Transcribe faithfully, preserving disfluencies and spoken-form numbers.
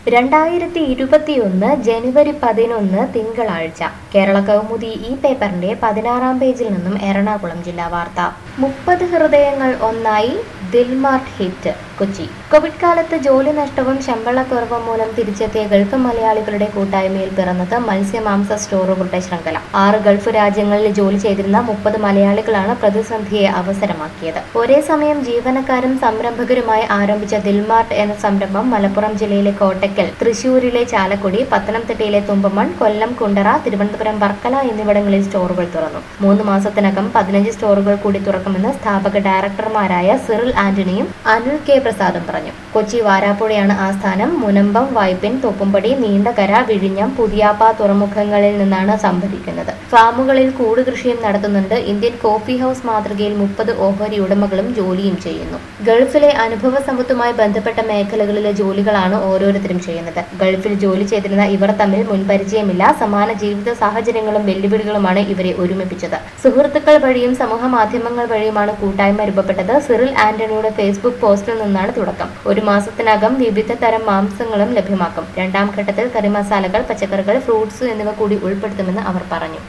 രണ്ടായിരത്തി ഇരുപത്തിയൊന്ന് ജനുവരി പതിനൊന്ന് തിങ്കളാഴ്ച കേരള കൗമുദി ഈ പേപ്പറിന്റെ പതിനാറാം പേജിൽ നിന്നും എറണാകുളം ജില്ലാ വാർത്ത. മുപ്പത് ഹൃദയങ്ങൾ ഒന്നായി ദിൽമാർട്ട് ഹിറ്റ് കൊച്ചി. കോവിഡ് കാലത്ത് ജോലി നഷ്ടവും ശമ്പളക്കുറവും മൂലം തിരിച്ചെത്തിയ ഗൾഫ് മലയാളികളുടെ കൂട്ടായ്മയിൽ പിറന്നത് മത്സ്യമാംസ സ്റ്റോറുകളുടെ ശൃംഖല. ആറ് ഗൾഫ് രാജ്യങ്ങളിൽ ജോലി ചെയ്തിരുന്ന മുപ്പത് മലയാളികളാണ് പ്രതിസന്ധിയെ അവസരമാക്കിയത്. ഒരേ സമയം ജീവനക്കാരും സംരംഭകരുമായി ആരംഭിച്ച ദിൽമാർട്ട് എന്ന സംരംഭം മലപ്പുറം ജില്ലയിലെ കോട്ടയ്ക്കൽ, തൃശൂരിലെ ചാലക്കുടി, പത്തനംതിട്ടയിലെ തുമ്പമൺ, കൊല്ലം കുണ്ടറ, തിരുവനന്തപുരം വർക്കല എന്നിവിടങ്ങളിൽ സ്റ്റോറുകൾ തുറന്നു. മൂന്ന് മാസത്തിനകം പതിനഞ്ച് സ്റ്റോറുകൾ കൂടി തുറക്കുമെന്ന് സ്ഥാപക ഡയറക്ടർമാരായ സിറിൽ ആന്റണിയും അനിൽ കെ പ്രസാദും പറഞ്ഞു. കൊച്ചി വാരാപ്പുഴയാണ് ആസ്ഥാനം. മുനമ്പം, വൈപ്പിൻ, തോപ്പുംപടി, നീണ്ടകര, വിഴിഞ്ഞം, പുതിയാപ്പ തുറമുഖങ്ങളിൽ നിന്നാണ് സംഭരിക്കുന്നത്. ഫാമുകളിൽ കൂട് കൃഷിയും നടത്തുന്നുണ്ട്. ഇന്ത്യൻ കോഫി ഹൌസ് മാതൃകയിൽ മുപ്പത് ഓഹരി ഉടമകളും ജോലിയും ചെയ്യുന്നു. ഗൾഫിലെ അനുഭവ സമ്പത്തുമായി ബന്ധപ്പെട്ട മേഖലകളിലെ ജോലികളാണ് ഓരോരുത്തരും ചെയ്യുന്നത്. ഗൾഫിൽ ജോലി ചെയ്തിരുന്ന ഇവർ തമ്മിൽ മുൻപരിചയമില്ല. സമാന ജീവിത സാഹചര്യങ്ങളും വെല്ലുവിളികളുമാണ് ഇവരെ ഒരുമിപ്പിച്ചത്. സുഹൃത്തുക്കൾ വഴിയും സമൂഹ മാധ്യമങ്ങൾ വഴിയുമാണ് കൂട്ടായ്മ രൂപപ്പെട്ടത്. സിറിൽ ആന്റണിയുടെ ഫേസ്ബുക്ക് പോസ്റ്റിൽ നിന്നാണ് തുടക്കം. ഒരു മാസത്തിനകം വിവിധ തരം മാംസങ്ങളും ലഭ്യമാക്കും. രണ്ടാം ഘട്ടത്തിൽ കറി മസാലകൾ, പച്ചക്കറികൾ, ഫ്രൂട്ട്സ് എന്നിവ കൂടി ഉൾപ്പെടുത്തുമെന്ന് അവർ പറഞ്ഞു.